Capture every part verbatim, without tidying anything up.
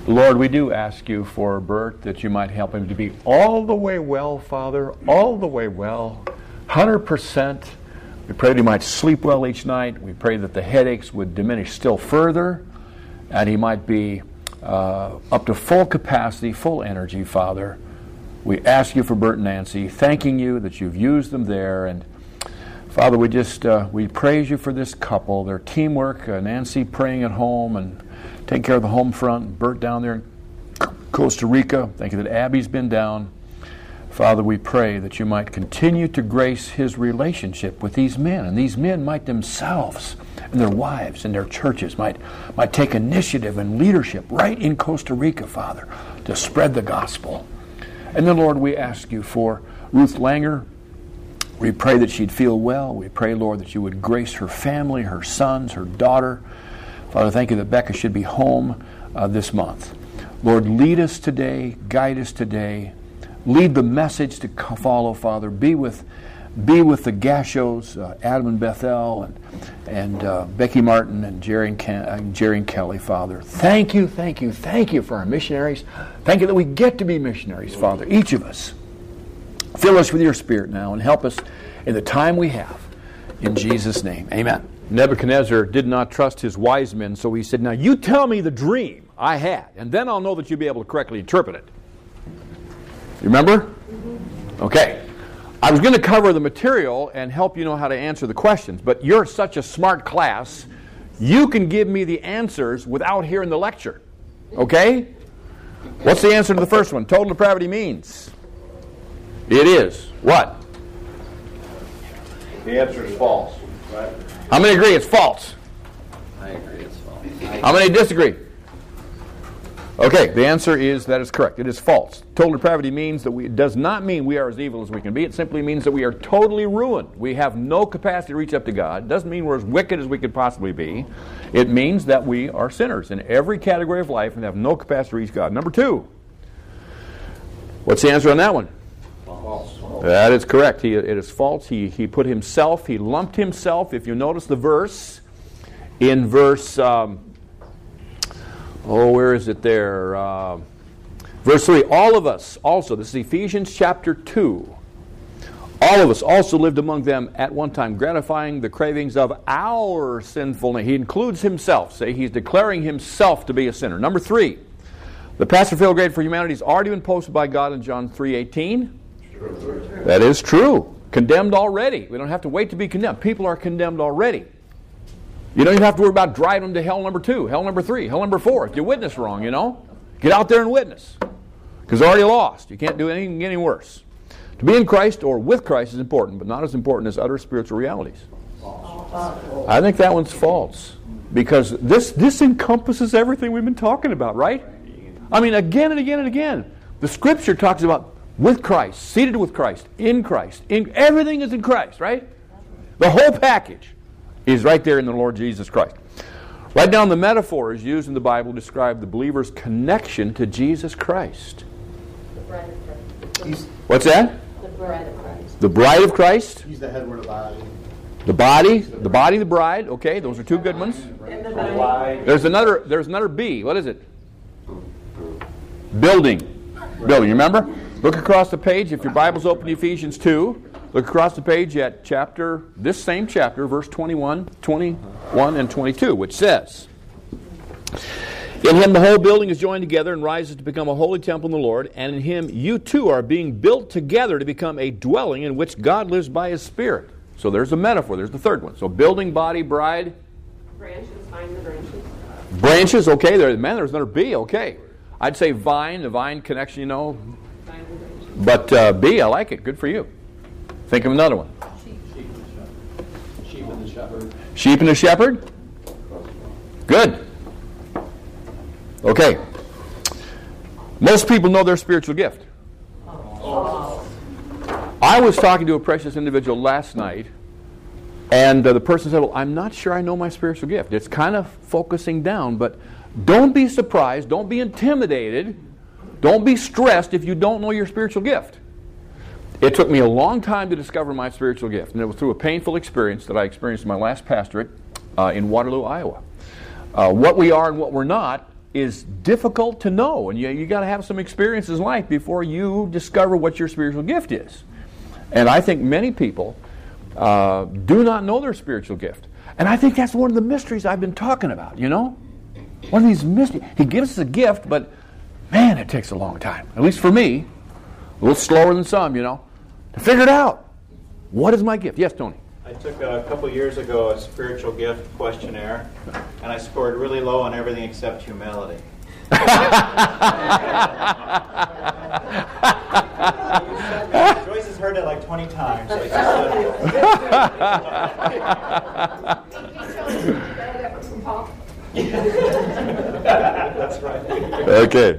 Lord, we do ask you for Bert that you might help him to be all the way well, Father, all the way well, one hundred percent. We pray that he might sleep well each night. We pray that the headaches would diminish still further, and he might be uh, up to full capacity, full energy, Father. We ask you for Bert and Nancy, thanking you that you've used them there. And Father, we just uh, we praise you for this couple, their teamwork, uh, Nancy praying at home and taking care of the home front, Bert down there in Costa Rica. Thank you that Abby's been down. Father, we pray that you might continue to grace his relationship with these men, and these men might themselves and their wives and their churches might, might take initiative and leadership right in Costa Rica, Father, to spread the gospel. And then, Lord, we ask you for Ruth Langer. We pray that she'd feel well. We pray, Lord, that you would grace her family, her sons, her daughter. Father, thank you that Becca should be home uh, this month. Lord, lead us today, guide us today. Lead the message to follow, Father. Be with be with the Gashos, uh, Adam and Bethel, and, and uh, Becky Martin, and Jerry and, Ken, uh, Jerry and Kelly, Father. Thank you, thank you, thank you for our missionaries. Thank you that we get to be missionaries, Father, each of us. Fill us with your Spirit now and help us in the time we have. In Jesus' name, amen. Nebuchadnezzar did not trust his wise men, so he said, now you tell me the dream I had, and then I'll know that you'll be able to correctly interpret it. You remember? Okay. I was going to cover the material and help you know how to answer the questions, but you're such a smart class, you can give me the answers without hearing the lecture. Okay? What's the answer to the first one? Total depravity means? It is. What? The answer is false. Right? How many agree it's false? I agree it's false. How many disagree? Okay, the answer is that is correct. It is false. Total depravity means that we, it does not mean we are as evil as we can be. It simply means that we are totally ruined. We have no capacity to reach up to God. It doesn't mean we're as wicked as we could possibly be. It means that we are sinners in every category of life and have no capacity to reach God. Number two, what's the answer on that one? False. That is correct. He, it is false. He, he put himself, he lumped himself. If you notice the verse, in verse... Um, Oh, where is it there? Uh, verse three, all of us also, this is Ephesians chapter two, all of us also lived among them at one time, gratifying the cravings of our sinfulness. He includes himself. Say, he's declaring himself to be a sinner. Number three, the Pastor Field Grade for Humanity has already been posted by God in John three eighteen. That is true. Condemned already. We don't have to wait to be condemned. People are condemned already. You don't even have to worry about driving them to hell number two, hell number three, hell number four. If you witness wrong, you know. Get out there and witness. Because they're already lost. You can't do anything any worse. To be in Christ or with Christ is important, but not as important as utter spiritual realities. I think that one's false. Because this, this encompasses everything we've been talking about, right? I mean, again and again and again. The Scripture talks about with Christ, seated with Christ, in Christ. In, everything is in Christ, right? The whole package is right there in the Lord Jesus Christ. Right down the metaphors used in the Bible to describe the believer's connection to Jesus Christ. The bride of Christ. What's that? The bride of Christ. The bride of Christ. He's the head, we're the body. The body, the body, the bride. Okay, those are two good ones. And the body. There's another. There's another B. What is it? Building. Building. You remember? Look across the page. If your Bible's open to Ephesians two. Look across the page at chapter, this same chapter, verse twenty-one, twenty-one, and twenty-two, which says, in him the whole building is joined together and rises to become a holy temple in the Lord, and in him you too are being built together to become a dwelling in which God lives by his Spirit. So there's a metaphor. There's the third one. So building, body, bride. Branches, find the branches. Branches, okay. There, man, there's another B, okay. I'd say vine, the vine connection, you know. Find the branches. But uh, B, I like it. Good for you. Think of another one. Sheep and the shepherd. Sheep and the shepherd? Good. Okay. Most people know their spiritual gift. Oh. I was talking to a precious individual last night, and uh, the person said, well, I'm not sure I know my spiritual gift. It's kind of focusing down, but don't be surprised, don't be intimidated, don't be stressed if you don't know your spiritual gift. It took me a long time to discover my spiritual gift, and it was through a painful experience that I experienced in my last pastorate uh, in Waterloo, Iowa. Uh, what we are and what we're not is difficult to know, and you you got to have some experiences in life before you discover what your spiritual gift is. And I think many people uh, do not know their spiritual gift, and I think that's one of the mysteries I've been talking about. You know, one of these mysteries. He gives us a gift, but man, it takes a long time. At least for me, a little slower than some. You know, to figure it out. What is my gift? Yes, Tony. I took a couple years ago a spiritual gift questionnaire, and I scored really low on everything except humility. Joyce has heard it like twenty times. So I just That's right. Okay.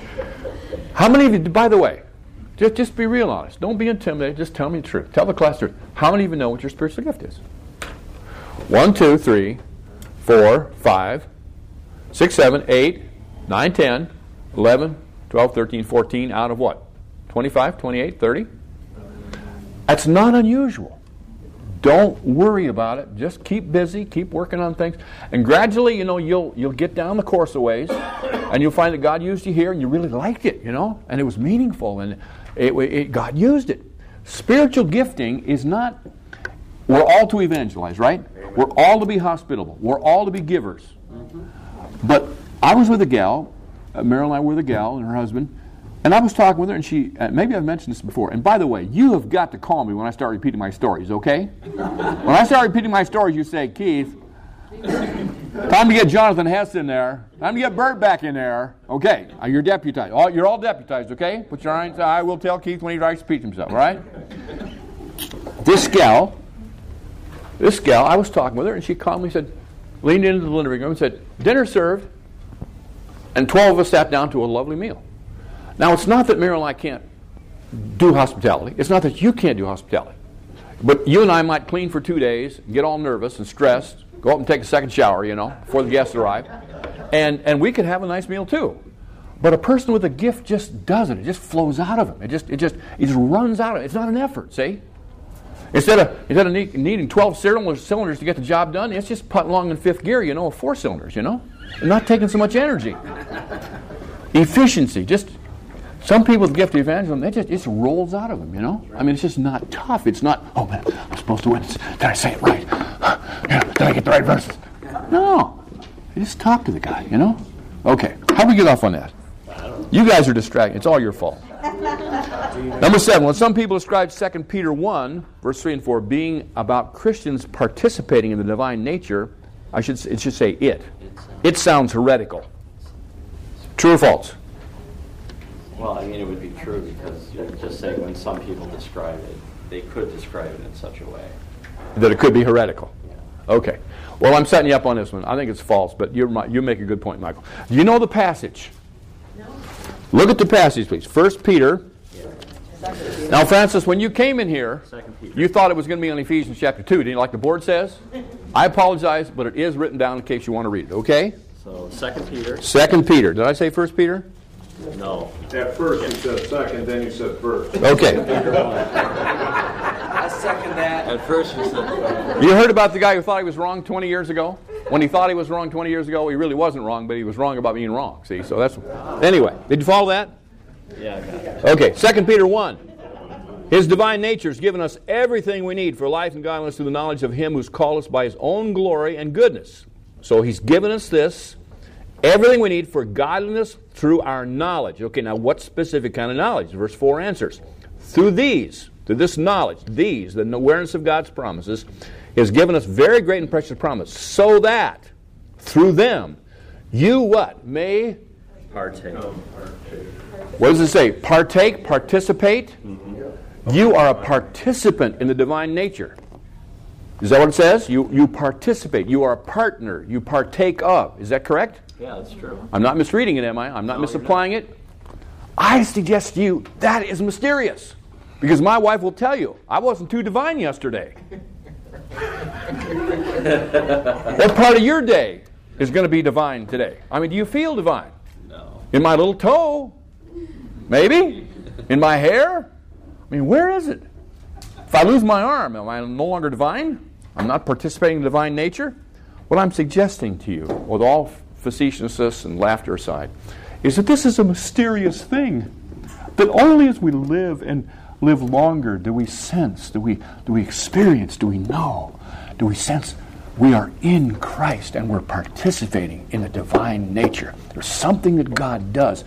How many of you, by the way, just, just be real honest. Don't be intimidated. Just tell me the truth. Tell the class the truth. How many of you know what your spiritual gift is? One, two, three, four, five, six, seven, eight, nine, ten, eleven, twelve, thirteen, fourteen, out of what? twenty-five, twenty-eight, thirty? That's not unusual. Don't worry about it. Just keep busy. Keep working on things. And gradually, you know, you'll you'll get down the course a ways, and you'll find that God used you here, and you really liked it, you know, and it was meaningful, and it, it, God used it. Spiritual gifting is not, we're all to evangelize, right? Amen. We're all to be hospitable. We're all to be givers. Mm-hmm. But I was with a gal, uh, Meryl and I were with a gal and her husband, and I was talking with her, and she, uh, maybe I've mentioned this before, and by the way, you have got to call me when I start repeating my stories, okay? When I start repeating my stories, you say, Keith, time to get Jonathan Hess in there. Time to get Bert back in there. Okay, uh, you're deputized. All, you're all deputized, okay? Put your hands. I will tell Keith when he writes speech himself, all right? This gal, this gal, I was talking with her, and she calmly said, leaned into the living room and said, dinner served, and twelve of us sat down to a lovely meal. Now, it's not that Meryl and I can't do hospitality. It's not that you can't do hospitality. But you and I might clean for two days, get all nervous and stressed, go up and take a second shower, you know, before the guests arrive. And and we could have a nice meal too. But a person with a gift just does it. It just flows out of him. It just it just it just runs out of it. It's not an effort, see? Instead of instead of need, needing twelve cylinders to get the job done, it's just putting along in fifth gear, you know, four cylinders, you know? And not taking so much energy. Efficiency, just some people with the gift of evangelism, it just, it just rolls out of them, you know? I mean, it's just not tough. It's not, oh man, I'm supposed to witness. Did I say it right? Did I get the right verses? No. You just talk to the guy, you know? Okay, how do we get off on that? You guys are distracted. It's all your fault. Number seven, when some people describe Second Peter one, verse three and four, being about Christians participating in the divine nature, I should it should say it. It sounds heretical. True or false? Well, I mean, it would be true because you're just saying when some people describe it, they could describe it in such a way. That it could be heretical. Yeah. Okay. Well, I'm setting you up on this one. I think it's false, but you're, you make a good point, Michael. Do you know the passage? No. Look at the passage, please. First Peter. Yeah. Now, Francis, when you came in here, you thought it was going to be on Ephesians chapter two. Didn't you, like the board says? I apologize, but it is written down in case you want to read it, okay? So, Second Peter. Second Peter. Did I say First Peter? No. At first you said second, then you said first. Okay. I second that. At first you said... You heard about the guy who thought he was wrong twenty years ago? When he thought he was wrong twenty years ago, he really wasn't wrong, but he was wrong about being wrong. See, so that's... Anyway, did you follow that? Yeah, I got it. Okay, Second Peter one. His divine nature has given us everything we need for life and godliness through the knowledge of Him who's called us by His own glory and goodness. So He's given us this, everything we need for godliness through our knowledge. Okay, now what specific kind of knowledge? Verse four answers. Through these, through this knowledge, these, the awareness of God's promises, has given us very great and precious promise, so that through them you what? May partake. What does it say? Partake, participate? Mm-hmm. You are a participant in the divine nature. Is that what it says? You you participate. You are a partner. You partake of. Is that correct? Yeah, that's true. I'm not misreading it, am I? I'm not no, misapplying not. it? I suggest to you that is mysterious. Because my wife will tell you, I wasn't too divine yesterday. What part of your day is going to be divine today? I mean, do you feel divine? No. In my little toe? Maybe? In my hair? I mean, where is it? If I lose my arm, am I no longer divine? I'm not participating in divine nature? What I'm suggesting to you, with all facetiousness and laughter aside, is that this is a mysterious thing. That only as we live and live longer do we sense, do we, do we experience, do we know, do we sense we are in Christ and we're participating in the divine nature. There's something that God does.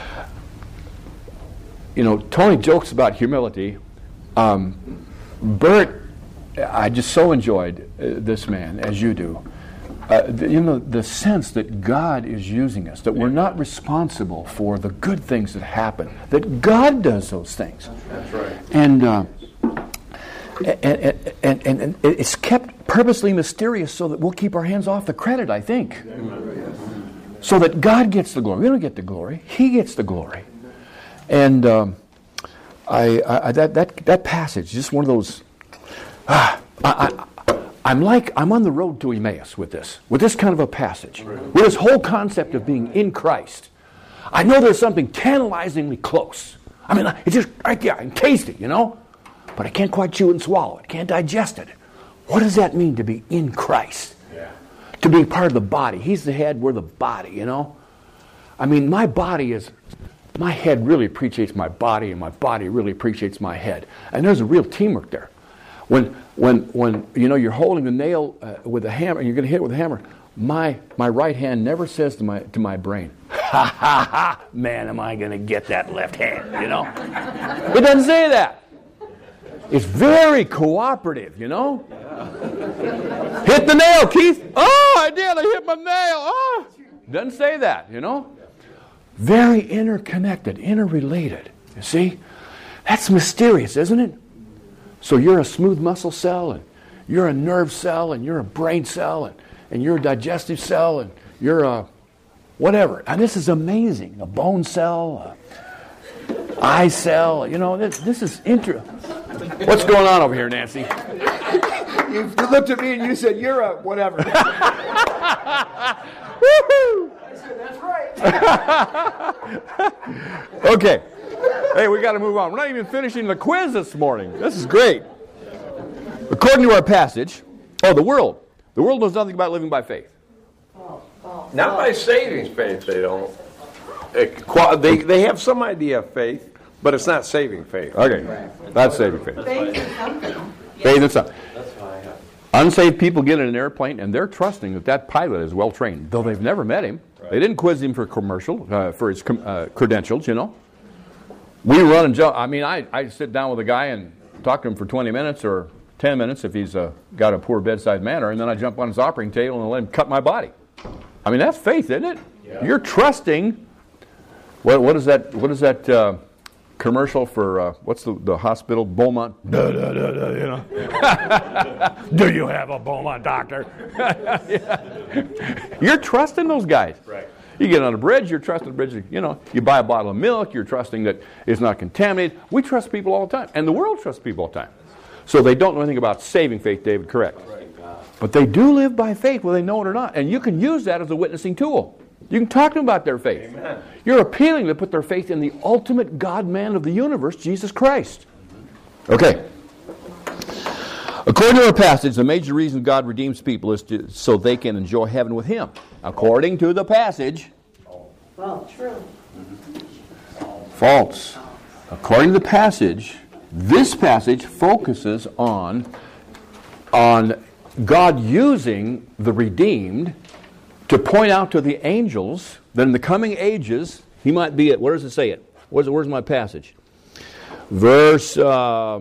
You know, Tony jokes about humility. Um, Bert, I just so enjoyed uh, this man, as you do. Uh, the, you know, the sense that God is using us, that we're not responsible for the good things that happen, that God does those things. That's right. And, uh, and, and, and, and it's kept purposely mysterious so that we'll keep our hands off the credit, I think. So that God gets the glory. We don't get the glory. He gets the glory. And um, I, I, that, that, that passage, just one of those... Ah, I, I, I'm like, I'm on the road to Emmaus with this, with this kind of a passage, with this whole concept of being in Christ. I know there's something tantalizingly close. I mean, it's just right there, I can taste it, you know? But I can't quite chew and swallow it, can't digest it. What does that mean to be in Christ? Yeah. To be part of the body. He's the head, we're the body, you know? I mean, my body is, my head really appreciates my body, and my body really appreciates my head. And there's a real teamwork there. When, when, when you know you're holding the nail uh, with a hammer and you're going to hit it with a hammer, my my right hand never says to my to my brain, "Ha ha ha! Man, am I going to get that left hand?" You know, it doesn't say that. It's very cooperative. You know, hit the nail, Keith. Oh, I did. I hit my nail. Oh, doesn't say that. You know, very interconnected, interrelated. You see, that's mysterious, isn't it? So you're a smooth muscle cell, and you're a nerve cell, and you're a brain cell, and, and you're a digestive cell, and you're a whatever. And this is amazing. A bone cell, a eye cell. You know, this, this is inter... What's going on over here, Nancy? You looked at me and you said, "You're a whatever." Woohoo! I said, "That's right." Okay. Hey, we got to move on. We're not even finishing the quiz this morning. This is great. According to our passage, oh, the world. The world knows nothing about living by faith. Not by saving faith, they don't. It, qua- they, they have some idea of faith, but it's not saving faith. Okay, that's saving faith. Faith in something. Faith in something. That's why I have. Unsaved people get in an airplane, and they're trusting that that pilot is well trained, though they've never met him. Right. They didn't quiz him for commercial, uh, for his com- uh, credentials, you know. We run and jump. I mean, I, I sit down with a guy and talk to him for twenty minutes or ten minutes if he's uh, got a poor bedside manner, and then I jump on his operating table and let him cut my body. I mean, that's faith, isn't it? Yeah. You're trusting. What, what is that? What is that uh, commercial for? Uh, what's the, the hospital? Beaumont. Da, da, da, da, you know. Do you have a Beaumont doctor? Yeah. You're trusting those guys. Right. You get on a bridge, you're trusting the bridge. You know, you buy a bottle of milk, you're trusting that it's not contaminated. We trust people all the time, and the world trusts people all the time. So they don't know anything about saving faith, David, correct. But they do live by faith, whether they know it or not. And you can use that as a witnessing tool. You can talk to them about their faith. Amen. You're appealing to put their faith in the ultimate God-man of the universe, Jesus Christ. Okay. According to our passage, the major reason God redeems people is to, so they can enjoy heaven with Him. According to the passage. Well, true. False. According to the passage, this passage focuses on, on God using the redeemed to point out to the angels that in the coming ages, He might be at, where does it say it? Where's, where's my passage? Verse... Uh,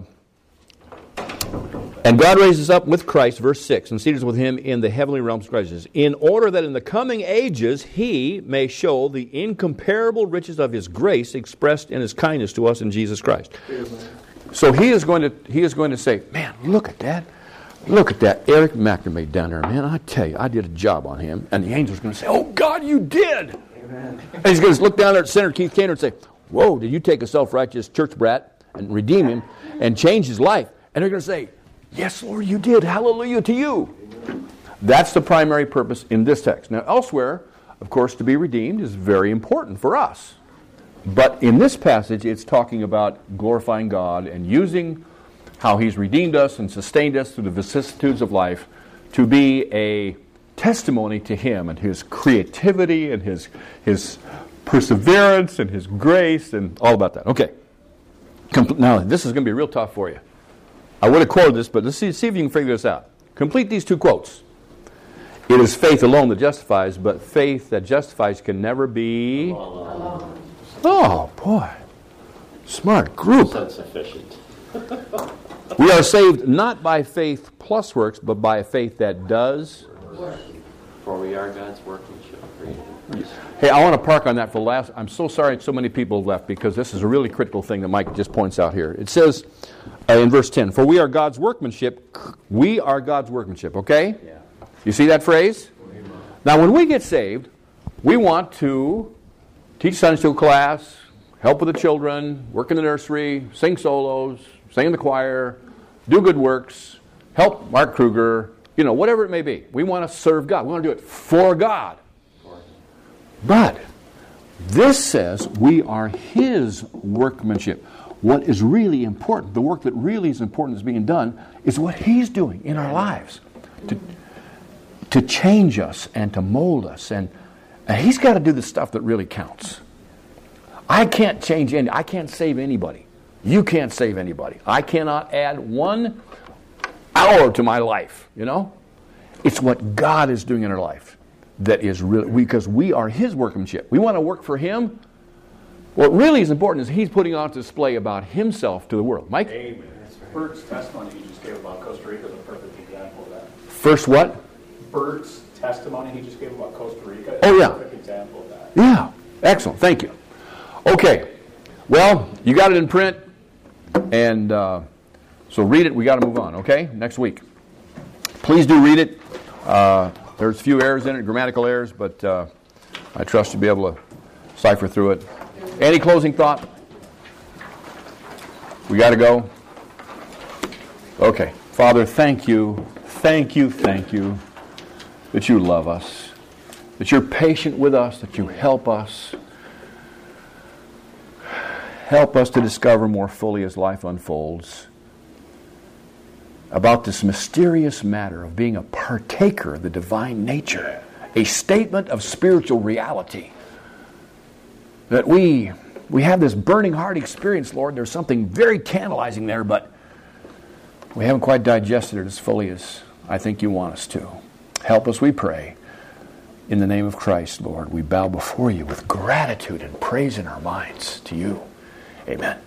And God raises up with Christ, verse six, and seated with Him in the heavenly realms of Christ, in order that in the coming ages He may show the incomparable riches of His grace expressed in His kindness to us in Jesus Christ. So He is going to He is going to say, man, look at that. Look at that Eric McNamee down there, man. I tell you, I did a job on him. And the angel's going to say, oh, God, you did. Amen. And He's going to look down there at Senator Keith Kaner and say, whoa, did you take a self-righteous church brat and redeem him and change his life? And they're going to say, yes, Lord, you did. Hallelujah to you. That's the primary purpose in this text. Now, elsewhere, of course, to be redeemed is very important for us. But in this passage, it's talking about glorifying God and using how He's redeemed us and sustained us through the vicissitudes of life to be a testimony to Him and His creativity and His His perseverance and His grace and all about that. Okay. Com- now, this is going to be real tough for you. I would have quoted this, but let's see, see if you can figure this out. Complete these two quotes. It is faith alone that justifies, but faith that justifies can never be... Alone. Oh, boy. Smart group. That's sufficient. We are saved not by faith plus works, but by a faith that does. For we are God's workmanship created. Hey, I want to park on that for last. I'm so sorry so many people left because this is a really critical thing that Mike just points out here. It says uh, in verse ten, for we are God's workmanship. We are God's workmanship, okay? Yeah. You see that phrase? Now, when we get saved, we want to teach Sunday school class, help with the children, work in the nursery, sing solos, sing in the choir, do good works, help Mark Kruger, you know, whatever it may be. We want to serve God. We want to do it for God. But this says we are His workmanship. What is really important, the work that really is important is being done, is what He's doing in our lives. To, to change us and to mold us. And, and He's got to do the stuff that really counts. I can't change any, I can't save anybody. You can't save anybody. I cannot add one hour to my life, you know? It's what God is doing in our life that is really, because we are His workmanship. We want to work for Him. What really is important is He's putting on display about Himself to the world. Mike? Amen. Bert's testimony he just gave about Costa Rica is a perfect example of that. First what? Bert's testimony he just gave about Costa Rica is Oh, yeah. a perfect example of that. Yeah. Excellent. Thank you. Okay. Well, you got it in print. And uh, so read it. We got to move on, okay? Next week. Please do read it. Uh, there's a few errors in it, grammatical errors, but uh, I trust you'll be able to cipher through it. Any closing thought? We got to go? Okay. Father, thank you, thank you, thank you that you love us, that you're patient with us, that you help us. Help us to discover more fully as life unfolds about this mysterious matter of being a partaker of the divine nature, a statement of spiritual reality. That we we have this burning heart experience, Lord. There's something very tantalizing there, but we haven't quite digested it as fully as I think you want us to. Help us, we pray. In the name of Christ, Lord, we bow before you with gratitude and praise in our minds to you. Amen.